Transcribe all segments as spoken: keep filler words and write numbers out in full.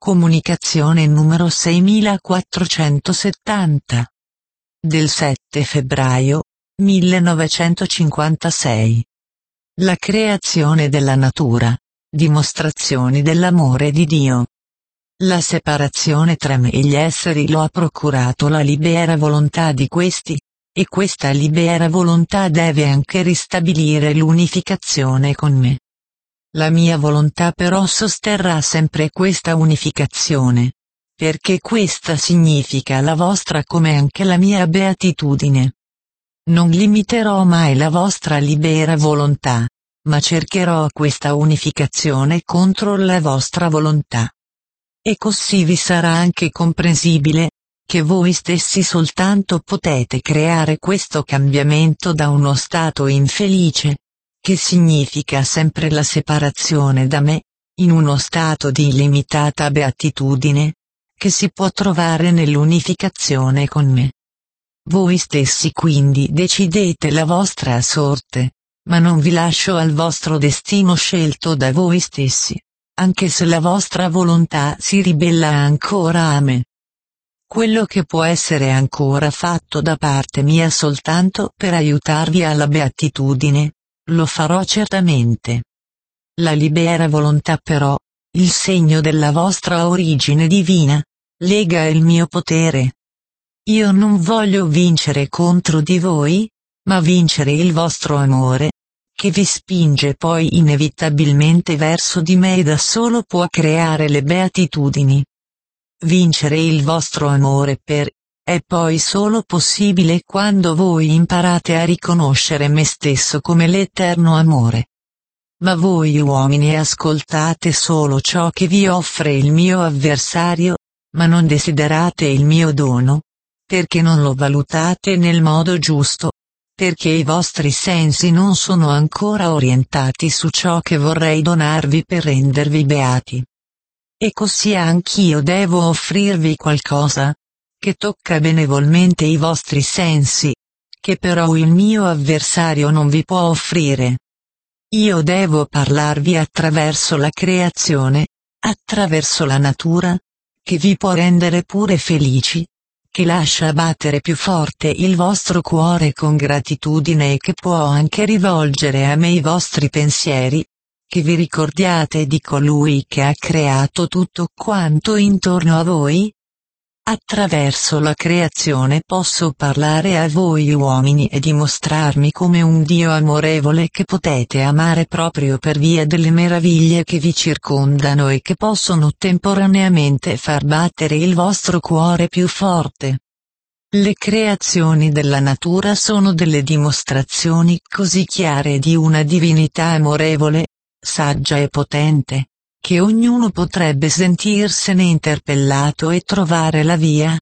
Comunicazione numero seimilaquattrocentosettanta. Del sette febbraio millenovecentocinquantasei. La creazione della natura. Dimostrazioni dell'amore di Dio. La separazione tra me e gli esseri lo ha procurato la libera volontà di questi, e questa libera volontà deve anche ristabilire l'unificazione con me. La mia volontà però sosterrà sempre questa unificazione, perché questa significa la vostra come anche la mia beatitudine. Non limiterò mai la vostra libera volontà, ma cercherò questa unificazione contro la vostra volontà. E così vi sarà anche comprensibile, che voi stessi soltanto potete creare questo cambiamento da uno stato infelice, che significa sempre la separazione da me, in uno stato di illimitata beatitudine, che si può trovare nell'unificazione con me. Voi stessi quindi decidete la vostra sorte, ma non vi lascio al vostro destino scelto da voi stessi, anche se la vostra volontà si ribella ancora a me. Quello che può essere ancora fatto da parte mia soltanto per aiutarvi alla beatitudine, lo farò certamente. La libera volontà però, il segno della vostra origine divina, lega il mio potere. Io non voglio vincere contro di voi, ma vincere il vostro amore, che vi spinge poi inevitabilmente verso di me e da solo può creare le beatitudini. Vincere il vostro amore per, è poi solo possibile quando voi imparate a riconoscere me stesso come l'eterno amore. Ma voi uomini ascoltate solo ciò che vi offre il mio avversario, ma non desiderate il mio dono, perché non lo valutate nel modo giusto, perché i vostri sensi non sono ancora orientati su ciò che vorrei donarvi per rendervi beati. E così anch'io devo offrirvi qualcosa, che tocca benevolmente i vostri sensi, che però il mio avversario non vi può offrire. Io devo parlarvi attraverso la creazione, attraverso la natura, che vi può rendere pure felici, che lascia battere più forte il vostro cuore con gratitudine e che può anche rivolgere a me i vostri pensieri, che vi ricordiate di colui che ha creato tutto quanto intorno a voi? Attraverso la creazione posso parlare a voi uomini e dimostrarmi come un Dio amorevole che potete amare proprio per via delle meraviglie che vi circondano e che possono temporaneamente far battere il vostro cuore più forte. Le creazioni della natura sono delle dimostrazioni così chiare di una divinità amorevole, saggia e potente, che ognuno potrebbe sentirsene interpellato e trovare la via.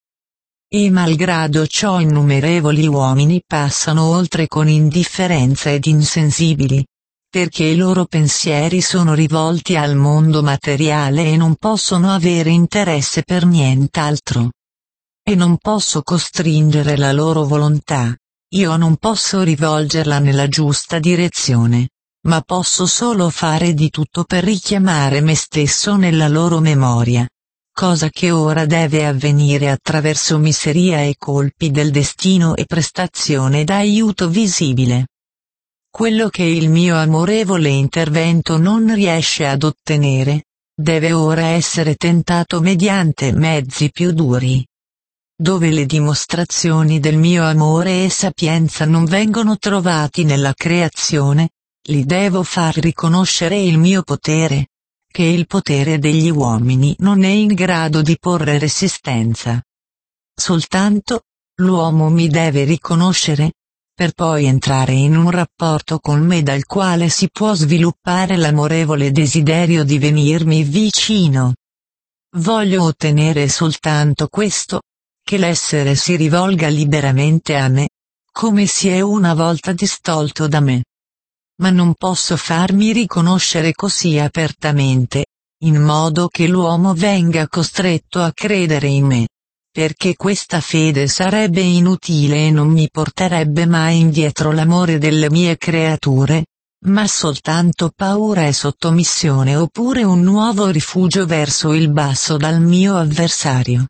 E malgrado ciò innumerevoli uomini passano oltre con indifferenza ed insensibili, perché i loro pensieri sono rivolti al mondo materiale e non possono avere interesse per nient'altro. E non posso costringere la loro volontà, io non posso rivolgerla nella giusta direzione, ma posso solo fare di tutto per richiamare me stesso nella loro memoria, cosa che ora deve avvenire attraverso miseria e colpi del destino e prestazione d'aiuto visibile. Quello che il mio amorevole intervento non riesce ad ottenere, deve ora essere tentato mediante mezzi più duri. Dove le dimostrazioni del mio amore e sapienza non vengono trovati nella creazione, li devo far riconoscere il mio potere, che il potere degli uomini non è in grado di porre resistenza. Soltanto, l'uomo mi deve riconoscere, per poi entrare in un rapporto con me dal quale si può sviluppare l'amorevole desiderio di venirmi vicino. Voglio ottenere soltanto questo, che l'essere si rivolga liberamente a me, come si è una volta distolto da me. Ma non posso farmi riconoscere così apertamente, in modo che l'uomo venga costretto a credere in me, perché questa fede sarebbe inutile e non mi porterebbe mai indietro l'amore delle mie creature, ma soltanto paura e sottomissione oppure un nuovo rifugio verso il basso dal mio avversario.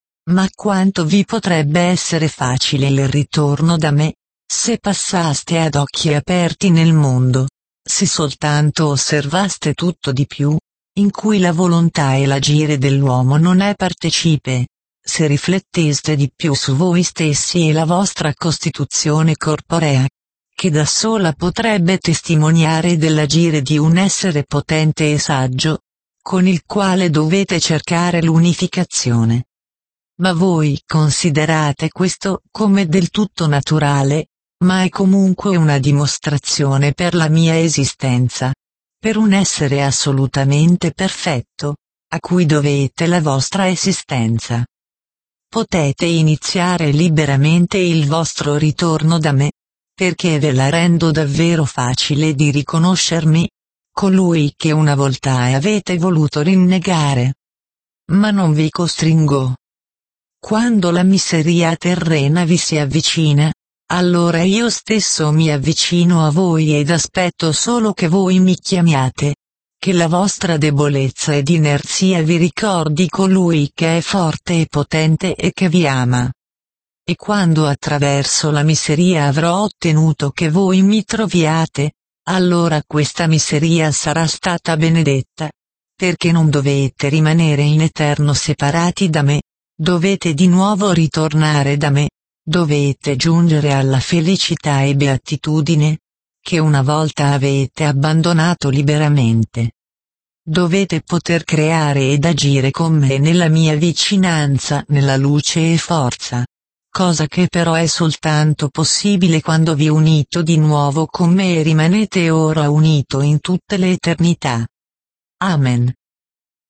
Ma quanto vi potrebbe essere facile il ritorno da me, se passaste ad occhi aperti nel mondo, se soltanto osservaste tutto di più, in cui la volontà e l'agire dell'uomo non è partecipe, se rifletteste di più su voi stessi e la vostra costituzione corporea, che da sola potrebbe testimoniare dell'agire di un essere potente e saggio, con il quale dovete cercare l'unificazione. Ma voi considerate questo come del tutto naturale, ma è comunque una dimostrazione per la mia esistenza, per un essere assolutamente perfetto, a cui dovete la vostra esistenza. Potete iniziare liberamente il vostro ritorno da me, perché ve la rendo davvero facile di riconoscermi, colui che una volta avete voluto rinnegare. Ma non vi costringo. Quando la miseria terrena vi si avvicina, allora io stesso mi avvicino a voi ed aspetto solo che voi mi chiamiate, che la vostra debolezza ed inerzia vi ricordi colui che è forte e potente e che vi ama. E quando attraverso la miseria avrò ottenuto che voi mi troviate, allora questa miseria sarà stata benedetta, perché non dovete rimanere in eterno separati da me. Dovete di nuovo ritornare da me, dovete giungere alla felicità e beatitudine, che una volta avete abbandonato liberamente. Dovete poter creare ed agire con me nella mia vicinanza, nella luce e forza, cosa che però è soltanto possibile quando vi unito di nuovo con me e rimanete ora unito in tutte le eternità. Amen.